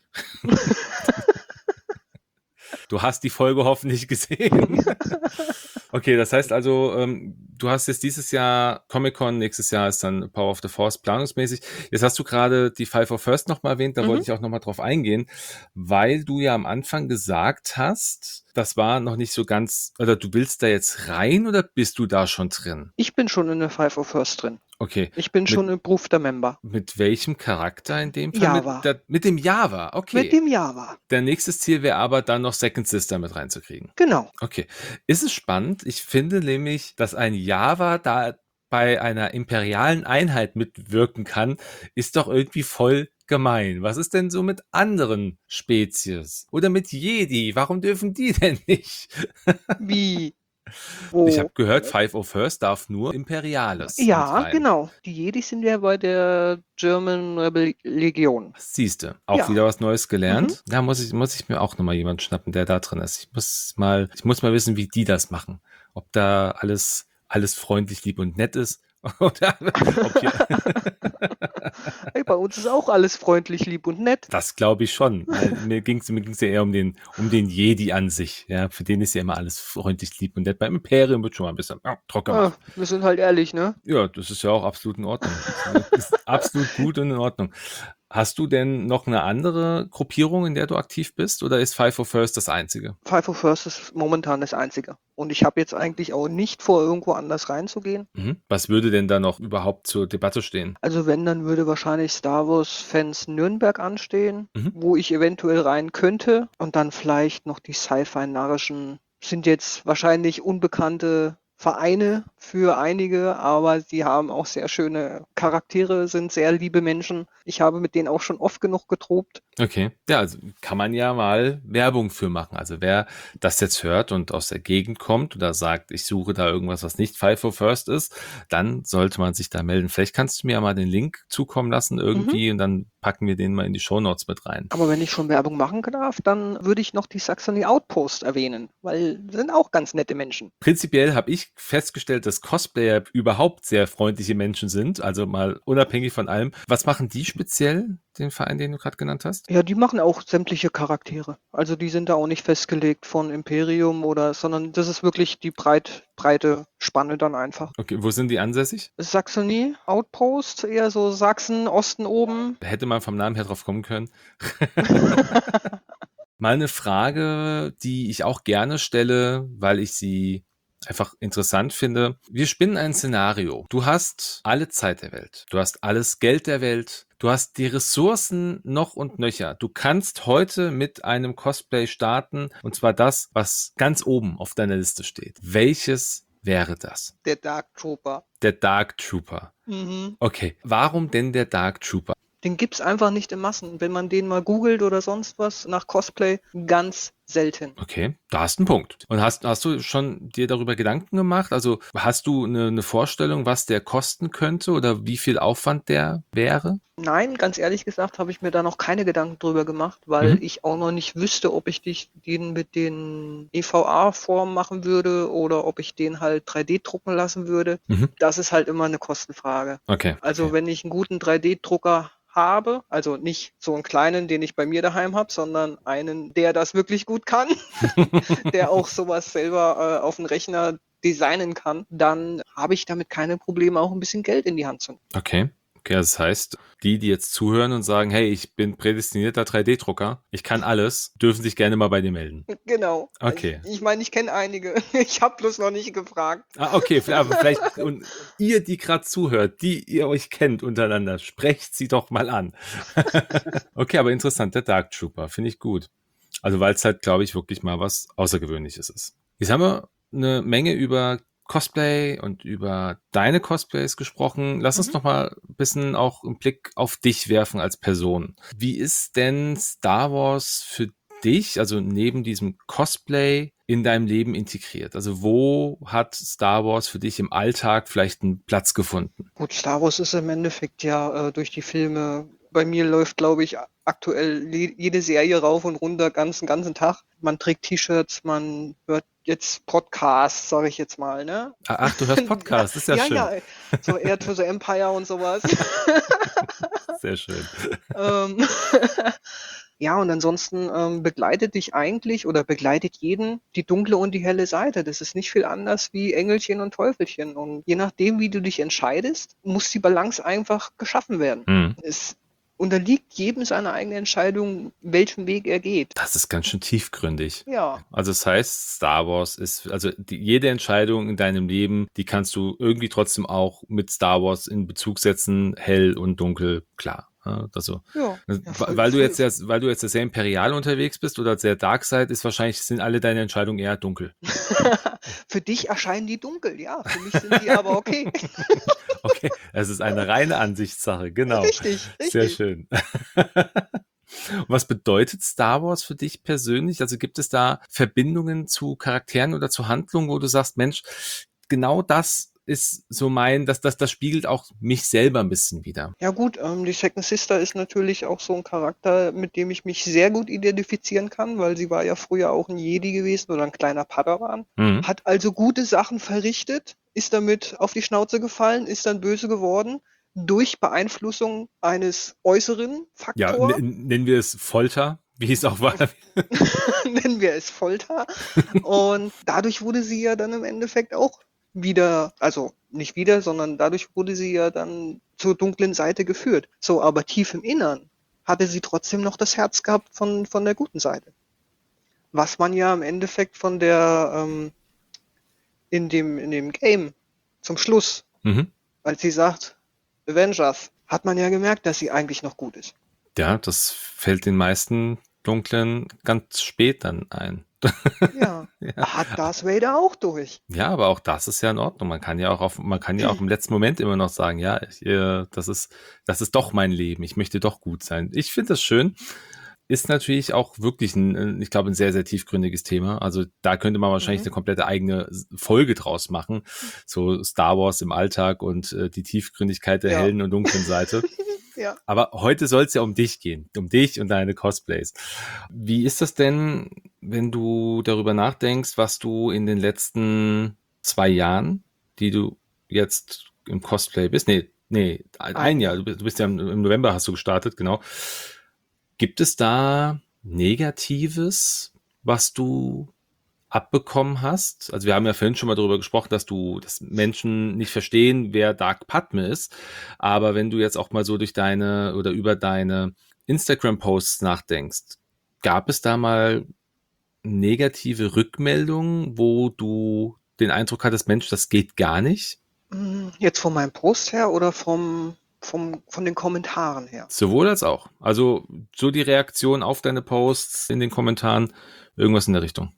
Du hast die Folge hoffentlich gesehen. Okay, das heißt also, ähm, du hast jetzt dieses Jahr Comic-Con, nächstes Jahr ist dann Power of the Force planungsmäßig. Jetzt hast du gerade die Five of First nochmal erwähnt, da mhm. wollte ich auch nochmal drauf eingehen, weil du ja am Anfang gesagt hast, das war noch nicht so ganz, oder du willst da jetzt rein oder bist du da schon drin? Ich bin schon in der Five of First drin. Okay. Ich bin mit, schon ein Approveder Member. Mit welchem Charakter in dem Fall? Java. Mit, der, mit dem Java, okay. Mit dem Java. Der nächste Ziel wäre aber dann noch Second Sister mit reinzukriegen. Genau. Okay. Ist es spannend? Ich finde nämlich, dass ein Java da bei einer imperialen Einheit mitwirken kann, ist doch irgendwie voll gemein. Was ist denn so mit anderen Spezies? Oder mit Jedi? Warum dürfen die denn nicht? Wie? Oh. Ich habe gehört, Five of First darf nur Imperiales. Ja, genau. Die Jedi sind ja bei der German Rebel Legion. Siehste, auch ja. wieder was Neues gelernt. Mhm. Da muss ich, muss ich mir auch nochmal jemanden schnappen, der da drin ist. Ich muss mal, ich muss mal wissen, wie die das machen. Ob da alles, alles freundlich, lieb und nett ist. Oder ob hier hey, bei uns ist auch alles freundlich, lieb und nett. Das glaube ich schon. Mir ging es mir ging's ja eher um den, um den Jedi an sich. Ja, für den ist ja immer alles freundlich, lieb und nett. Beim Imperium wird schon mal ein bisschen ja, trocken gemacht. Ja, wir sind halt ehrlich, ne? Ja, das ist ja auch absolut in Ordnung. Das ist absolut gut und in Ordnung. Hast du denn noch eine andere Gruppierung, in der du aktiv bist, oder ist Five oh First das einzige? Five oh First ist momentan das Einzige. Und ich habe jetzt eigentlich auch nicht vor, irgendwo anders reinzugehen. Mhm. Was würde denn da noch überhaupt zur Debatte stehen? Also wenn, dann würde wahrscheinlich Star Wars-Fans Nürnberg anstehen, Mhm. wo ich eventuell rein könnte. Und dann vielleicht noch die Sci-Fi-narrischen, sind jetzt wahrscheinlich unbekannte Vereine für einige, aber sie haben auch sehr schöne Charaktere, sind sehr liebe Menschen. Ich habe mit denen auch schon oft genug getobt. Okay, ja, also kann man ja mal Werbung für machen. Also wer das jetzt hört und aus der Gegend kommt oder sagt, ich suche da irgendwas, was nicht Five oh First ist, dann sollte man sich da melden. Vielleicht kannst du mir ja mal den Link zukommen lassen irgendwie und dann packen wir den mal in die Shownotes mit rein. Aber wenn ich schon Werbung machen darf, dann würde ich noch die Saxony Outpost erwähnen, weil das sind auch ganz nette Menschen. Prinzipiell habe ich festgestellt, dass Cosplayer überhaupt sehr freundliche Menschen sind, also mal unabhängig von allem. Was machen die speziell, den Verein, den du gerade genannt hast? Ja, die machen auch sämtliche Charaktere. Also die sind da auch nicht festgelegt von Imperium oder, sondern das ist wirklich die breit, breite Spanne dann einfach. Okay, wo sind die ansässig? Saxony Outpost, eher so Sachsen, Osten oben. Hätte man vom Namen her drauf kommen können. Mal eine Frage, die ich auch gerne stelle, weil ich sie einfach interessant finde. Wir spinnen ein Szenario. Du hast alle Zeit der Welt. Du hast alles Geld der Welt. Du hast die Ressourcen noch und nöcher. Du kannst heute mit einem Cosplay starten, und zwar das, was ganz oben auf deiner Liste steht. Welches wäre das? Der Dark Trooper. Der Dark Trooper. Mhm. Okay, warum denn der Dark Trooper? Den gibt's einfach nicht in Massen. Wenn man den mal googelt oder sonst was nach Cosplay, ganz selten. Okay, da hast du einen Punkt. Und hast, hast du schon dir darüber Gedanken gemacht? Also hast du eine, eine Vorstellung, was der kosten könnte oder wie viel Aufwand der wäre? Nein, ganz ehrlich gesagt habe ich mir da noch keine Gedanken drüber gemacht, weil Mhm. ich auch noch nicht wüsste, ob ich dich, den mit den E V A-Formen machen würde oder ob ich den halt drei D drucken lassen würde. Mhm. Das ist halt immer eine Kostenfrage. Okay. Also okay. wenn ich einen guten drei D Drucker habe, also nicht so einen kleinen, den ich bei mir daheim habe, sondern einen, der das wirklich gut kann, der auch sowas selber äh, auf dem Rechner designen kann, dann habe ich damit keine Probleme, auch ein bisschen Geld in die Hand zu nehmen. Okay. Okay, das heißt, die, die jetzt zuhören und sagen, hey, ich bin prädestinierter drei D Drucker, ich kann alles, dürfen sich gerne mal bei dir melden. Genau. Okay. Ich, ich meine, ich kenne einige. Ich habe bloß noch nicht gefragt. Ah, okay, aber vielleicht, und ihr, die gerade zuhört, die ihr euch kennt untereinander, sprecht sie doch mal an. Okay, aber interessant, der Dark Trooper, finde ich gut. Also, weil es halt, glaube ich, wirklich mal was Außergewöhnliches ist. Jetzt haben wir eine Menge über Cosplay und über deine Cosplays gesprochen. Lass uns Mhm. noch mal ein bisschen auch einen Blick auf dich werfen als Person. Wie ist denn Star Wars für dich, also neben diesem Cosplay, in deinem Leben integriert? Also wo hat Star Wars für dich im Alltag vielleicht einen Platz gefunden? Gut, Star Wars ist im Endeffekt ja äh, durch die Filme. Bei mir läuft, glaube ich, aktuell le- jede Serie rauf und runter, ganzen ganzen Tag. Man trägt T-Shirts, man hört jetzt Podcasts, sage ich jetzt mal, ne? Ah, Ach, du hörst Podcasts, ist ja, ja, schön. ja, so Air to the Empire und sowas. Sehr schön. ähm, ja, und ansonsten ähm, begleitet dich eigentlich oder begleitet jeden die dunkle und die helle Seite. Das ist nicht viel anders wie Engelchen und Teufelchen. Und je nachdem, wie du dich entscheidest, muss die Balance einfach geschaffen werden. Mhm. Es unterliegt jedem seiner eigene Entscheidung, welchen Weg er geht. Das ist ganz schön tiefgründig. Ja, Also das heißt, Star Wars ist, also die, jede Entscheidung in deinem Leben, die kannst du irgendwie trotzdem auch mit Star Wars in Bezug setzen, hell und dunkel, klar. Ja, Also, ja. äh, ja voll, weil du voll. jetzt sehr, weil du jetzt sehr imperial unterwegs bist oder sehr Darkseid, ist wahrscheinlich, sind alle deine Entscheidungen eher dunkel. Für dich erscheinen die dunkel, ja. Für mich sind die aber okay. Okay, es ist eine reine Ansichtssache, genau. Richtig, Sehr richtig. schön. Und was bedeutet Star Wars für dich persönlich? Also gibt es da Verbindungen zu Charakteren oder zu Handlungen, wo du sagst, Mensch, genau das ist so mein, das, das, das spiegelt auch mich selber ein bisschen wider. Ja gut, ähm, die Second Sister ist natürlich auch so ein Charakter, mit dem ich mich sehr gut identifizieren kann, weil sie war ja früher auch ein Jedi gewesen oder ein kleiner Padawan. Mhm. Hat also gute Sachen verrichtet, ist damit auf die Schnauze gefallen, ist dann böse geworden durch Beeinflussung eines äußeren Ja, Faktors. n- nennen wir es Folter, wie es auch war. Nennen wir es Folter. Und dadurch wurde sie ja dann im Endeffekt auch wieder, also nicht wieder, sondern dadurch wurde sie ja dann zur dunklen Seite geführt. So, aber tief im Innern hatte sie trotzdem noch das Herz gehabt von, von der guten Seite. Was man ja im Endeffekt von der, ähm, in dem, in dem Game zum Schluss, Mhm. als sie sagt, Avengers, hat man ja gemerkt, dass sie eigentlich noch gut ist. Ja, das fällt den meisten Dunklen ganz spät dann ein. Ja, Ja. hat Darth Vader auch durch. Ja, aber auch das ist ja in Ordnung. Man kann ja auch auf, man kann ja auch im letzten Moment immer noch sagen, ja, ich, äh, das ist, das ist doch mein Leben. Ich möchte doch gut sein. Ich finde das schön. Ist natürlich auch wirklich ein, ich glaube, ein sehr, sehr tiefgründiges Thema. Also da könnte man wahrscheinlich Mhm. eine komplette eigene Folge draus machen. So Star Wars im Alltag und äh, die Tiefgründigkeit der Ja. hellen und dunklen Seite. Ja. Aber heute soll es ja um dich gehen, um dich und deine Cosplays. Wie ist das denn, wenn du darüber nachdenkst, was du in den letzten zwei Jahren, die du jetzt im Cosplay bist, nee, nee, ein, Ein Jahr, Jahr. du bist, du bist ja im, im November hast du gestartet, genau. Gibt es da Negatives, was du abbekommen hast? Also wir haben ja vorhin schon mal darüber gesprochen, dass du, dass Menschen nicht verstehen, wer Dark Padme ist. Aber wenn du jetzt auch mal so durch deine oder über deine Instagram-Posts nachdenkst, gab es da mal negative Rückmeldungen, wo du den Eindruck hattest, Mensch, das geht gar nicht? Jetzt von meinem Post her oder vom, vom, von den Kommentaren her? Sowohl als auch. Also so die Reaktion auf deine Posts in den Kommentaren, irgendwas in der Richtung.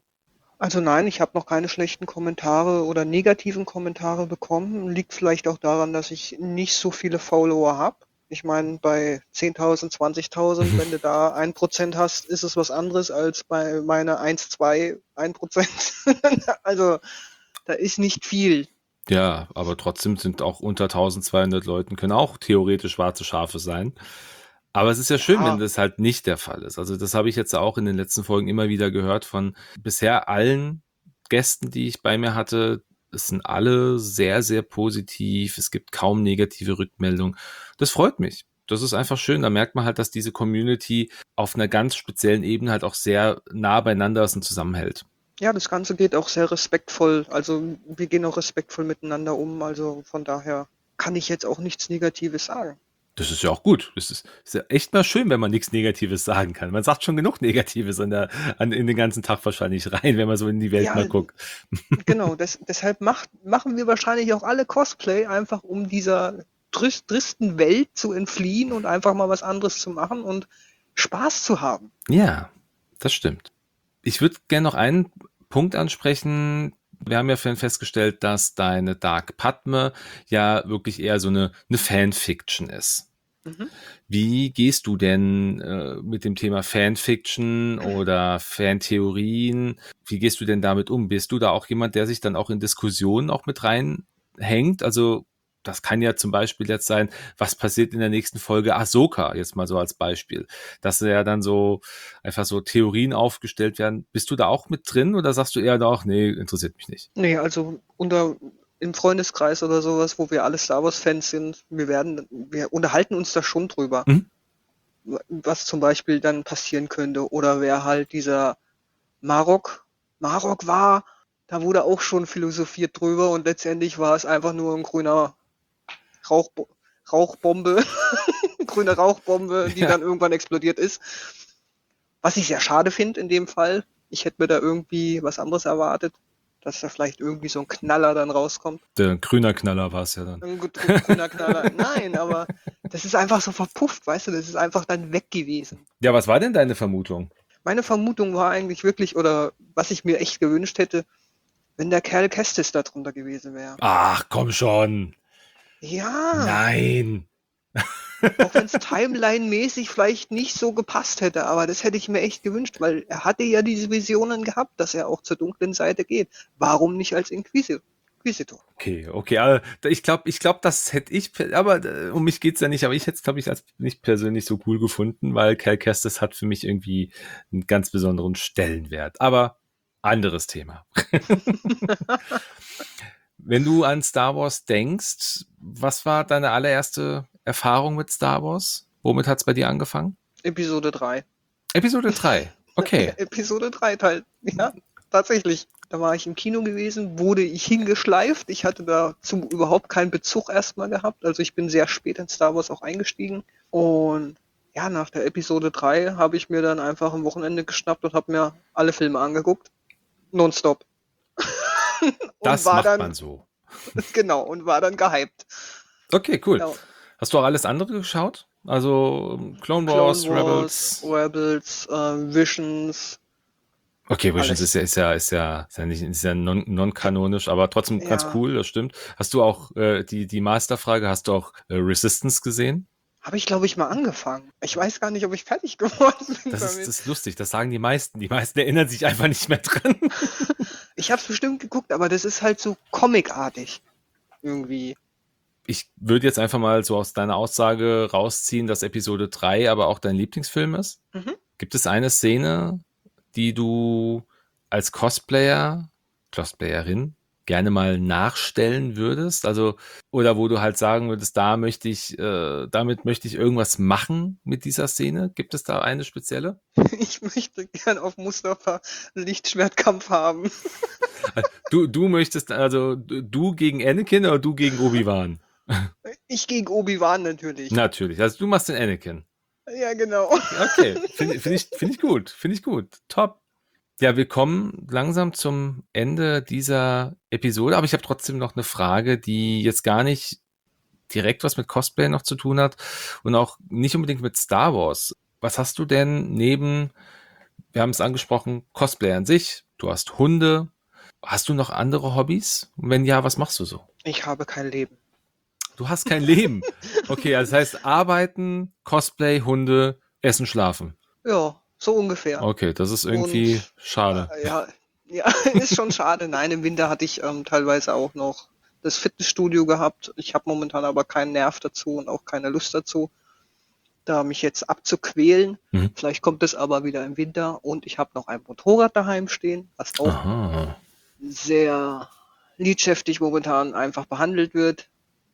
Also nein, ich habe noch keine schlechten Kommentare oder negativen Kommentare bekommen. Liegt vielleicht auch daran, dass ich nicht so viele Follower habe. Ich meine, bei zehntausend, zwanzigtausend, wenn du da ein Prozent hast, ist es was anderes als bei meiner eins, zwei, ein Prozent. Also da ist nicht viel. Ja, aber trotzdem sind auch unter eintausendzweihundert Leuten können auch theoretisch schwarze Schafe sein. Aber es ist ja schön, wenn Ja, das halt nicht der Fall ist. Also das habe ich jetzt auch in den letzten Folgen immer wieder gehört von bisher allen Gästen, die ich bei mir hatte. Es sind alle sehr, sehr positiv. Es gibt kaum negative Rückmeldungen. Das freut mich. Das ist einfach schön. Da merkt man halt, dass diese Community auf einer ganz speziellen Ebene halt auch sehr nah beieinander ist und zusammenhält. ja, das Ganze geht auch sehr respektvoll. Also wir gehen auch respektvoll miteinander um. Also von daher kann ich jetzt auch nichts Negatives sagen. Das ist ja auch gut. Es ist, ist ja echt mal schön, wenn man nichts Negatives sagen kann. Man sagt schon genug Negatives an der, an, in den ganzen Tag wahrscheinlich rein, wenn man so in die Welt Ja, mal guckt. genau. Das, deshalb macht, machen wir wahrscheinlich auch alle Cosplay, einfach um dieser trist, tristen Welt zu entfliehen und einfach mal was anderes zu machen und Spaß zu haben. Ja, das stimmt. Ich würde gerne noch einen Punkt ansprechen. Wir haben ja vorhin festgestellt, dass deine Dark Padme ja wirklich eher so eine, eine Fanfiction ist. Mhm. Wie gehst du denn äh, mit dem Thema Fanfiction oder Fantheorien? Wie gehst du denn damit um? Bist du da auch jemand, der sich dann auch in Diskussionen auch mit reinhängt? Also das kann ja zum Beispiel jetzt sein, was passiert in der nächsten Folge Ahsoka, jetzt mal so als Beispiel. Dass ja dann so einfach so Theorien aufgestellt werden. Bist du da auch mit drin oder sagst du eher doch, nee, interessiert mich nicht? Nee, also unter im Freundeskreis oder sowas, wo wir alle Star Wars Fans sind, wir werden, wir unterhalten uns da schon drüber, Mhm. was zum Beispiel dann passieren könnte oder wer halt dieser Marok, Marok war, da wurde auch schon philosophiert drüber und letztendlich war es einfach nur ein grüner Rauchbo Rauchbombe, grüne Rauchbombe, die Ja. dann irgendwann explodiert ist. Was ich sehr schade finde in dem Fall. Ich hätte mir da irgendwie was anderes erwartet, dass da vielleicht irgendwie so ein Knaller dann rauskommt. Der grüner Knaller war es ja dann. Ein grüner Knaller. Nein, aber das ist einfach so verpufft, weißt du, das ist einfach dann weg gewesen. Ja, was war denn deine Vermutung? Meine Vermutung war eigentlich wirklich, oder was ich mir echt gewünscht hätte, wenn der Kerl Kestis da drunter gewesen wäre. Ach, komm schon. Ja, Nein. auch wenn es Timeline-mäßig vielleicht nicht so gepasst hätte, aber das hätte ich mir echt gewünscht, weil er hatte ja diese Visionen gehabt, dass er auch zur dunklen Seite geht. Warum nicht als Inquisitor? Inquisitor. Okay, okay, aber ich glaube, ich glaube, das hätte ich, aber äh, um mich geht's ja nicht, aber ich hätte es, glaube ich, als nicht persönlich so cool gefunden, weil Cal Kestis hat für mich irgendwie einen ganz besonderen Stellenwert. Aber anderes Thema. Wenn du an Star Wars denkst, was war deine allererste Erfahrung mit Star Wars? Womit hat's bei dir angefangen? Episode drei. Episode drei. Okay. Episode drei Teil. Ja, tatsächlich. Da war ich im Kino gewesen, wurde ich hingeschleift. Ich hatte dazu überhaupt keinen Bezug erstmal gehabt. Also ich bin sehr spät in Star Wars auch eingestiegen. Und Ja, nach der Episode drei habe ich mir dann einfach am Wochenende geschnappt und habe mir alle Filme angeguckt. Nonstop. Und Das war macht man dann, so. genau, und war dann gehypt. Okay, cool. Ja. Hast du auch alles andere geschaut? Also ähm, Clone Clone Wars, Wars, Rebels? Rebels, äh, Visions, Okay, Visions ist alles. ja, ist ja, ist ja, ist ja nicht, ist ja non, non-kanonisch, aber trotzdem ganz Ja, cool, das stimmt. Hast du auch äh, die, die Masterfrage, hast du auch äh, Resistance gesehen? habe ich, glaube ich, mal angefangen. Ich weiß gar nicht, ob ich fertig geworden bin Das ist, damit. das ist lustig, das sagen die meisten. Die meisten erinnern sich einfach nicht mehr dran. Ich habe es bestimmt geguckt, aber das ist halt so comicartig irgendwie. Ich würde jetzt einfach mal so aus deiner Aussage rausziehen, dass Episode drei aber auch dein Lieblingsfilm ist. Mhm. Gibt es eine Szene, die du als Cosplayer, Cosplayerin, gerne mal nachstellen würdest? Also, oder wo du halt sagen würdest, da möchte ich, äh, damit möchte ich irgendwas machen mit dieser Szene? Gibt es da eine spezielle? Ich möchte gern auf Mustafa einen Lichtschwertkampf haben. Du, du möchtest, also du gegen Anakin oder du gegen Obi-Wan? Ich gegen Obi-Wan natürlich. Natürlich, also du machst den Anakin. Ja, genau. Okay, finde find ich, find ich gut, finde ich gut. Top. Ja, wir kommen langsam zum Ende dieser Episode, aber ich habe trotzdem noch eine Frage, die jetzt gar nicht direkt was mit Cosplay noch zu tun hat und auch nicht unbedingt mit Star Wars. Was hast du denn neben, wir haben es angesprochen, Cosplay an sich, du hast Hunde, hast du noch andere Hobbys? Und wenn ja, was machst du so? Ich habe kein Leben. Du hast kein Leben. Okay, also das heißt arbeiten, Cosplay, Hunde, essen, schlafen. Ja, so ungefähr. Okay, das ist irgendwie Und schade. äh, ja, ja, ist schon schade. Nein, im Winter hatte ich ähm, teilweise auch noch das Fitnessstudio gehabt. Ich habe momentan aber keinen Nerv dazu und auch keine Lust dazu, da mich jetzt abzuquälen. Mhm. Vielleicht kommt es aber wieder im Winter. Und ich habe noch ein Motorrad daheim stehen, was auch Aha. sehr liedschäftig momentan einfach behandelt wird.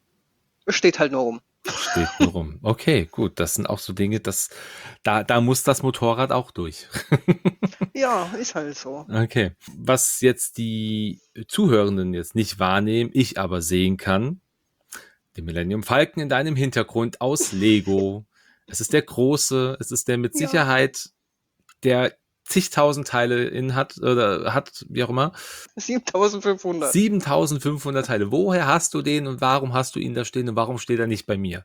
Es steht halt nur rum. Steht nur rum. Okay, gut. Das sind auch so Dinge, das, da, da muss das Motorrad auch durch. Ja, ist halt so. Okay. Was jetzt die Zuhörenden jetzt nicht wahrnehmen, ich aber sehen kann, den Millennium Falcon in deinem Hintergrund aus Lego. Es ist der große, es ist der mit Ja, Sicherheit, der zigtausend Teile in hat, oder hat, wie auch immer. siebentausendfünfhundert. siebentausendfünfhundert Teile. Woher hast du den und warum hast du ihn da stehen und warum steht er nicht bei mir?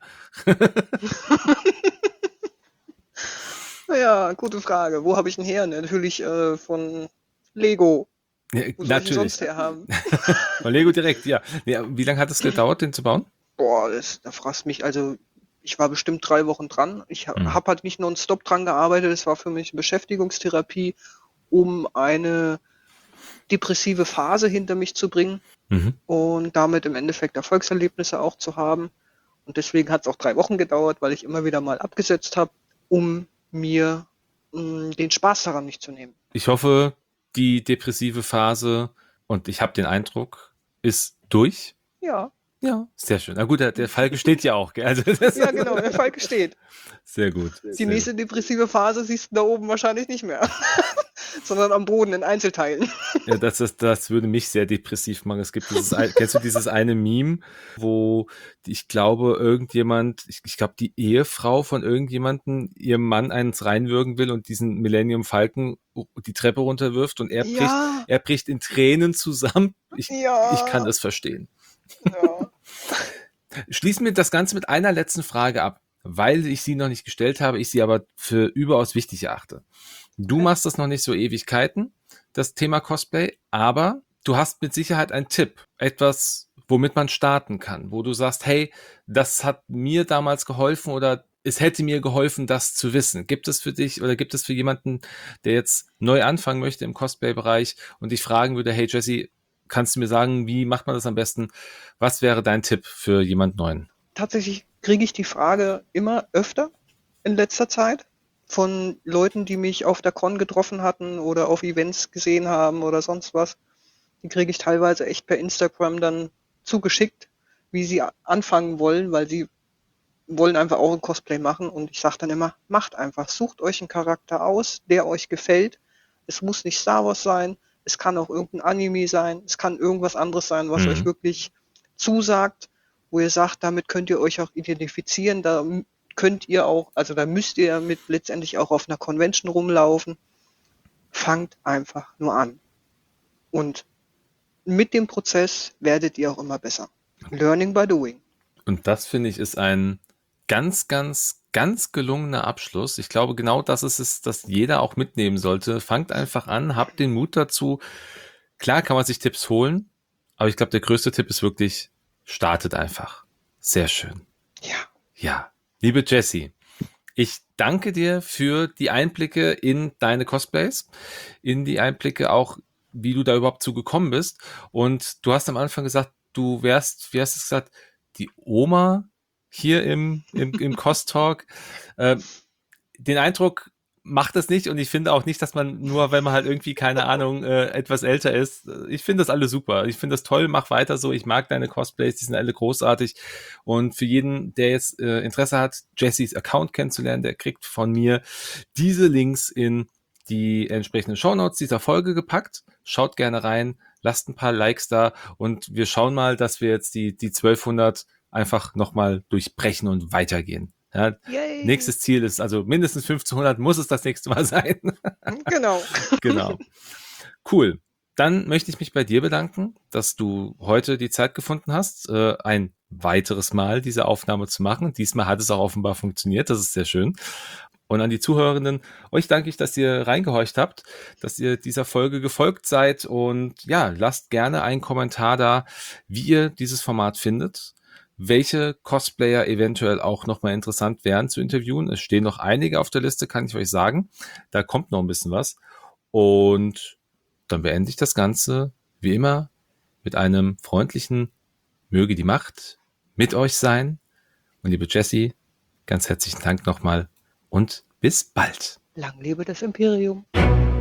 Ja, gute Frage. Wo habe ich ihn her? Natürlich äh, von Lego. Ja, Wo soll ich ihn natürlich. sonst herhaben? Von Lego direkt, ja. ja. Wie lange hat es gedauert, den zu bauen? Boah, das, da fragst mich, also ich war bestimmt drei Wochen dran. Ich ha- Mhm. habe halt nicht nonstop dran gearbeitet. Es war für mich eine Beschäftigungstherapie, um eine depressive Phase hinter mich zu bringen Mhm. und damit im Endeffekt Erfolgserlebnisse auch zu haben. Und deswegen hat es auch drei Wochen gedauert, weil ich immer wieder mal abgesetzt habe, um mir mh, den Spaß daran nicht zu nehmen. Ich hoffe, die depressive Phase, und ich habe den Eindruck, ist durch. Ja, Ja, sehr schön. Na gut, der, der Falke steht ja auch. Gell? Also das ja genau, der Falke steht. sehr gut. Die Sehr nächste depressive Phase siehst du da oben wahrscheinlich nicht mehr, sondern am Boden in Einzelteilen. gut. Ja, das, das, das würde mich sehr depressiv machen. Es gibt dieses, ein- kennst du dieses eine Meme, wo ich glaube, irgendjemand, ich, ich glaube, die Ehefrau von irgendjemandem ihrem Mann eins reinwürgen will und diesen Millennium Falcon die Treppe runterwirft und er bricht, Ja, er bricht in Tränen zusammen. Ich, ich kann ja, das verstehen. ja. Schließen wir das Ganze mit einer letzten Frage ab, weil ich sie noch nicht gestellt habe, ich sie aber für überaus wichtig erachte. Du Okay. machst das noch nicht so Ewigkeiten, das Thema Cosplay, aber du hast mit Sicherheit einen Tipp, etwas, womit man starten kann, wo du sagst, hey, das hat mir damals geholfen oder es hätte mir geholfen, das zu wissen. Gibt es für dich oder gibt es für jemanden, der jetzt neu anfangen möchte im Cosplay-Bereich und dich fragen würde, hey Jesse, kannst du mir sagen, wie macht man das am besten? Was wäre dein Tipp für jemand Neuen? Tatsächlich kriege ich die Frage immer öfter in letzter Zeit von Leuten, die mich auf der Con getroffen hatten oder auf Events gesehen haben oder sonst was. Die kriege ich teilweise echt per Instagram dann zugeschickt, wie sie a- anfangen wollen, weil sie wollen einfach auch ein Cosplay machen. Und ich sage dann immer, macht einfach, sucht euch einen Charakter aus, der euch gefällt. Es muss nicht Star Wars sein, es kann auch irgendein Anime sein, es kann irgendwas anderes sein, was euch Mhm. wirklich zusagt, wo ihr sagt, damit könnt ihr euch auch identifizieren, da könnt ihr auch, also da müsst ihr mit letztendlich auch auf einer Convention rumlaufen. Fangt einfach nur an. Und mit dem Prozess werdet ihr auch immer besser. Learning by doing. Und das, finde ich, ist ein ganz, ganz, ganz gelungener Abschluss. Ich glaube, genau das ist es, das jeder auch mitnehmen sollte. Fangt einfach an, habt den Mut dazu. Klar kann man sich Tipps holen, aber ich glaube, der größte Tipp ist wirklich, startet einfach. Sehr schön. Ja. Ja, liebe Jessie, ich danke dir für die Einblicke in deine Cosplays, in die Einblicke auch, wie du da überhaupt zugekommen bist. Und du hast am Anfang gesagt, du wärst, wie hast du es gesagt, die Oma hier im, im, im Cos-Talk. Äh, den Eindruck macht es nicht und ich finde auch nicht, dass man nur, wenn man halt irgendwie, keine Ahnung, äh, etwas älter ist, ich finde das alle super. Ich finde das toll, mach weiter so. Ich mag deine Cosplays, die sind alle großartig. Und für jeden, der jetzt äh, Interesse hat, Jessies Account kennenzulernen, der kriegt von mir diese Links in die entsprechenden Shownotes dieser Folge gepackt. Schaut gerne rein, lasst ein paar Likes da und wir schauen mal, dass wir jetzt die, die zwölfhundert einfach nochmal durchbrechen und weitergehen. Ja, Yay. nächstes Ziel ist also mindestens fünfzehnhundert muss es das nächste Mal sein. Genau. Genau. Cool. Dann möchte ich mich bei dir bedanken, dass du heute die Zeit gefunden hast, äh, ein weiteres Mal diese Aufnahme zu machen. Diesmal hat es auch offenbar funktioniert. Das ist sehr schön. Und an die Zuhörenden, euch danke ich, dass ihr reingehorcht habt, dass ihr dieser Folge gefolgt seid und ja, lasst gerne einen Kommentar da, wie ihr dieses Format findet, welche Cosplayer eventuell auch nochmal interessant wären zu interviewen. Es stehen noch einige auf der Liste, kann ich euch sagen. Da kommt noch ein bisschen was. Und dann beende ich das Ganze, wie immer, mit einem freundlichen Möge die Macht mit euch sein. Und liebe Jessie, ganz herzlichen Dank nochmal und bis bald. Lang lebe das Imperium.